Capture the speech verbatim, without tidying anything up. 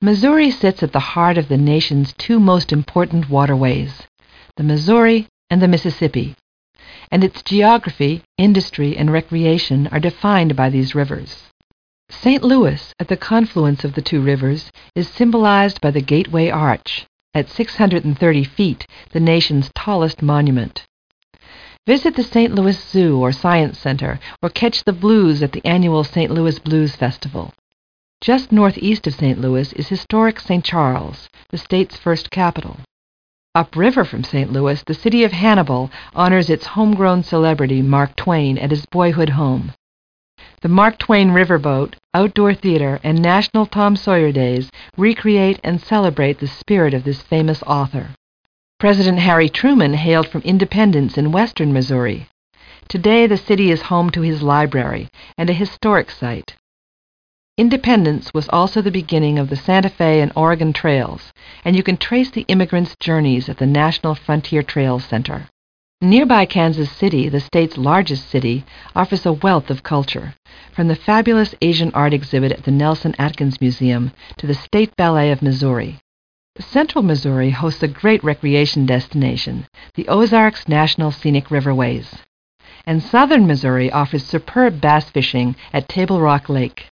Missouri sits at the heart of the nation's two most important waterways, the Missouri and the Mississippi, and its geography, industry, and recreation are defined by these rivers. Saint Louis, at the confluence of the two rivers, is symbolized by the Gateway Arch, at six hundred thirty feet, the nation's tallest monument. Visit the Saint Louis Zoo or Science Center, or catch the blues at the annual Saint Louis Blues Festival. Just northeast of Saint Louis is historic Saint Charles, the state's first capital. Upriver from Saint Louis, the city of Hannibal honors its homegrown celebrity Mark Twain at his boyhood home. The Mark Twain Riverboat, Outdoor Theater, and National Tom Sawyer Days recreate and celebrate the spirit of this famous author. President Harry Truman hailed from Independence in western Missouri. Today the city is home to his library and a historic site. Independence was also the beginning of the Santa Fe and Oregon Trails, and you can trace the immigrants' journeys at the National Frontier Trails Center. Nearby Kansas City, the state's largest city, offers a wealth of culture, from the fabulous Asian art exhibit at the Nelson Atkins Museum to the State Ballet of Missouri. Central Missouri hosts a great recreation destination, the Ozarks National Scenic Riverways. And southern Missouri offers superb bass fishing at Table Rock Lake.